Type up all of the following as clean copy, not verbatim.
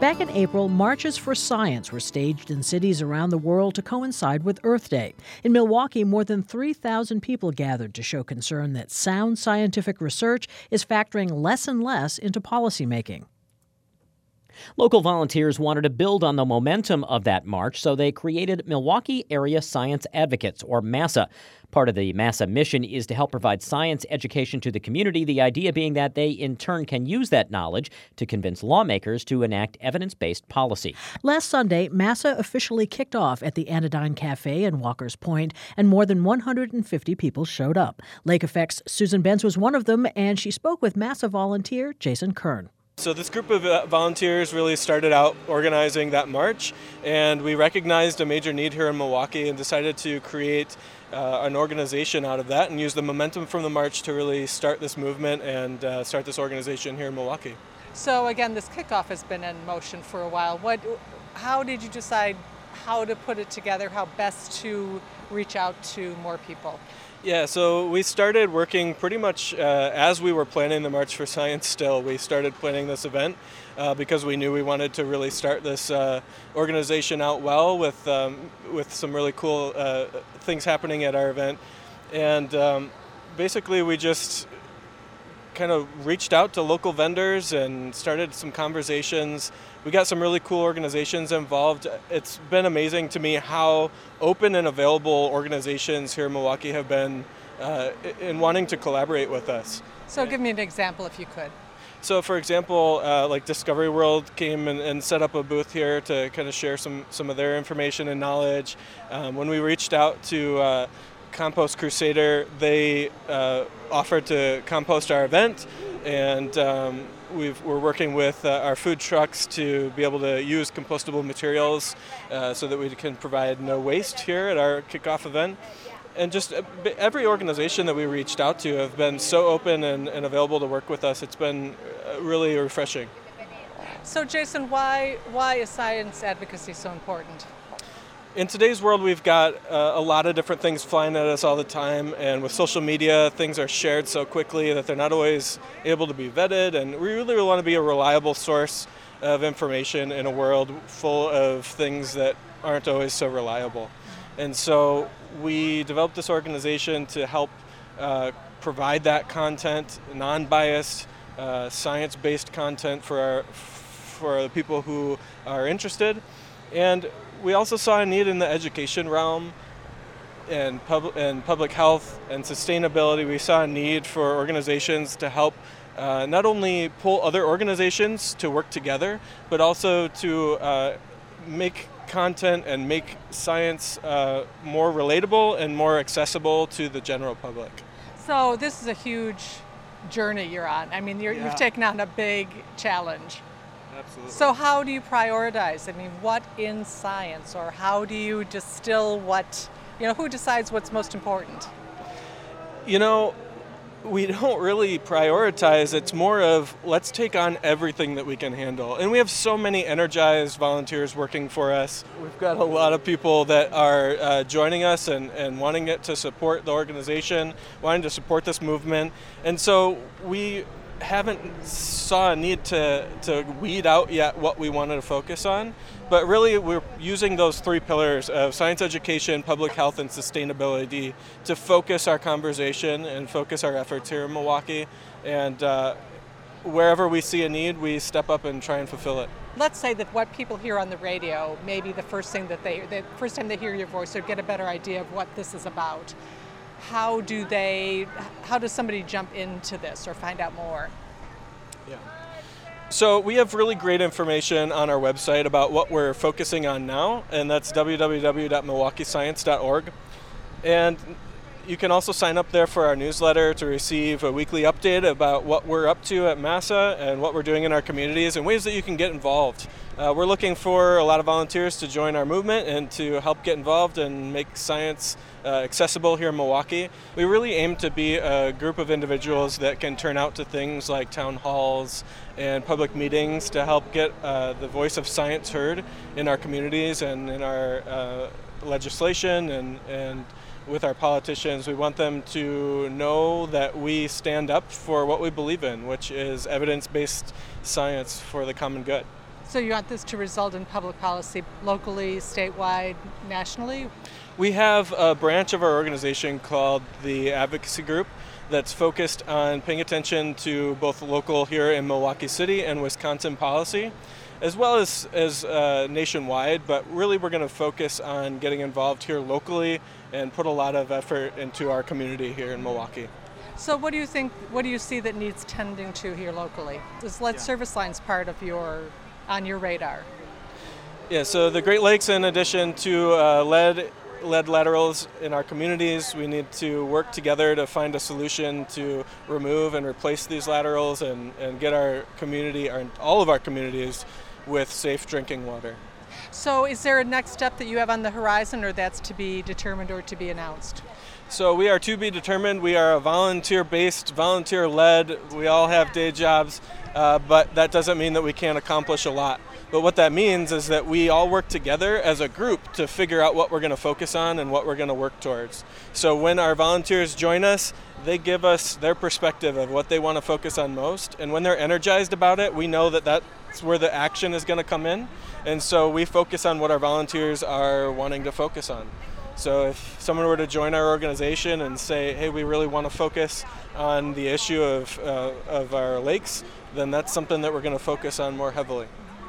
Back in April, marches for science were staged in cities around the world to coincide with Earth Day. In Milwaukee, more than 3,000 people gathered to show concern that sound scientific research is factoring less and less into policymaking. Local volunteers wanted to build on the momentum of that march, so they created Milwaukee Area Science Advocates, or MASA. Part of the MASA mission is to help provide science education to the community, the idea being that they, in turn, can use that knowledge to convince lawmakers to enact evidence-based policy. Last Sunday, MASA officially kicked off at the Anodyne Cafe in Walker's Point, and more than 150 people showed up. Lake Effect's Susan Benz was one of them, and she spoke with MASA volunteer Jason Kern. So this group of volunteers really started out organizing that march, and we recognized a major need here in Milwaukee and decided to create an organization out of that and use the momentum from the march to really start this movement and start this organization here in Milwaukee. So again, this kickoff has been in motion for a while. How did you decide how to put it together, how best to reach out to more people? Yeah, so we started working pretty much as we were planning the March for Science still. We started planning this event because we knew we wanted to really start this organization out well with some really cool things happening at our event. And basically we just kind of reached out to local vendors and started some conversations. We got some really cool organizations involved. It's been amazing to me how open and available organizations here in Milwaukee have been in wanting to collaborate with us. So give me an example if you could. So for example, like Discovery World came and set up a booth here to kind of share some of their information and knowledge. When we reached out to Compost Crusader, they offered to compost our event, and we're working with our food trucks to be able to use compostable materials so that we can provide no waste here at our kickoff event. And just every organization that we reached out to have been so open and available to work with us. It's been really refreshing. So Jason, why is science advocacy so important? In today's world, we've got a lot of different things flying at us all the time, and with social media, things are shared so quickly that they're not always able to be vetted, and we really want to be a reliable source of information in a world full of things that aren't always so reliable. And so we developed this organization to help provide that content, non-biased, science-based content for the people who are interested. And we also saw a need in the education realm and public health and sustainability. We saw a need for organizations to help not only pull other organizations to work together, but also to make content and make science more relatable and more accessible to the general public. So this is a huge journey you're on. I mean, you've taken on a big challenge. Absolutely. So how do you prioritize? I mean, what in science, or how do you distill who decides what's most important? We don't really prioritize. It's more of let's take on everything that we can handle. And we have so many energized volunteers working for us. We've got a lot of people that are joining us and wanting it to support the organization, wanting to support this movement. And so we haven't saw a need to weed out yet what we wanted to focus on, but really we're using those three pillars of science education, public health, and sustainability to focus our conversation and focus our efforts here in Milwaukee. And wherever we see a need, we step up and try and fulfill it. Let's say that what people hear on the radio, maybe the first time they hear your voice or get a better idea of what this is about. How does somebody jump into this or find out more? Yeah. So we have really great information on our website about what we're focusing on now, and that's www.milwaukeescience.org. And you can also sign up there for our newsletter to receive a weekly update about what we're up to at MASA and what we're doing in our communities and ways that you can get involved. We're looking for a lot of volunteers to join our movement and to help get involved and make science accessible here in Milwaukee. We really aim to be a group of individuals that can turn out to things like town halls and public meetings to help get the voice of science heard in our communities and in our legislation and with our politicians. We want them to know that we stand up for what we believe in, which is evidence-based science for the common good. So you want this to result in public policy locally, statewide, nationally? We have a branch of our organization called the Advocacy Group that's focused on paying attention to both local here in Milwaukee City and Wisconsin policy, as well as nationwide, but really we're going to focus on getting involved here locally and put a lot of effort into our community here in Milwaukee. So what do you see that needs tending to here locally? Is lead service lines part of on your radar? Yeah, so the Great Lakes, in addition to lead laterals in our communities, we need to work together to find a solution to remove and replace these laterals and get our community, all of our communities, with safe drinking water. So is there a next step that you have on the horizon, or that's to be determined or to be announced? So we are to be determined. We are a volunteer-based, volunteer-led. We all have day jobs, but that doesn't mean that we can't accomplish a lot. But what that means is that we all work together as a group to figure out what we're going to focus on and what we're going to work towards. So when our volunteers join us, they give us their perspective of what they want to focus on most. And when they're energized about it, we know that that's where the action is going to come in. And so we focus on what our volunteers are wanting to focus on. So if someone were to join our organization and say, hey, we really want to focus on the issue of our lakes, then that's something that we're going to focus on more heavily.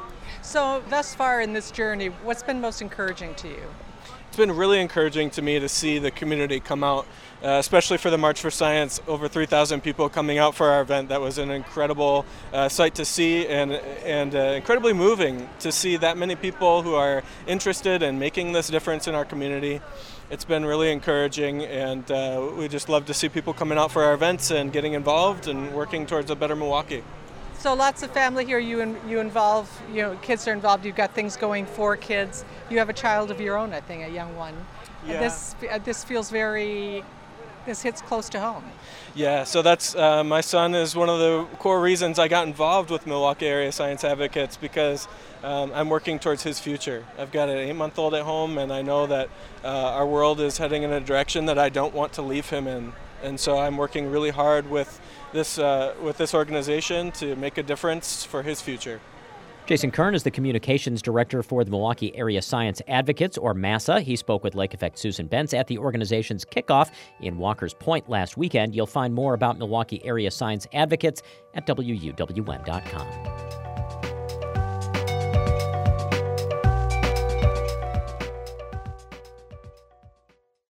So thus far in this journey, what's been most encouraging to you? It's been really encouraging to me to see the community come out, especially for the March for Science. Over 3,000 people coming out for our event. That was an incredible sight to see, and incredibly moving to see that many people who are interested in making this difference in our community. It's been really encouraging, and we just love to see people coming out for our events and getting involved and working towards a better Milwaukee. So lots of family here. You involve, kids are involved. You've got things going for kids. You have a child of your own, I think, a young one. Yeah. This feels this hits close to home. Yeah, so that's my son is one of the core reasons I got involved with Milwaukee Area Science Advocates, because I'm working towards his future. I've got an 8-month-old at home, and I know that our world is heading in a direction that I don't want to leave him in. And so I'm working really hard with this organization to make a difference for his future. Jason Kern is the communications director for the Milwaukee Area Science Advocates, or MASA. He spoke with Lake Effect Susan Bentz at the organization's kickoff in Walker's Point last weekend. You'll find more about Milwaukee Area Science Advocates at WUWM.com.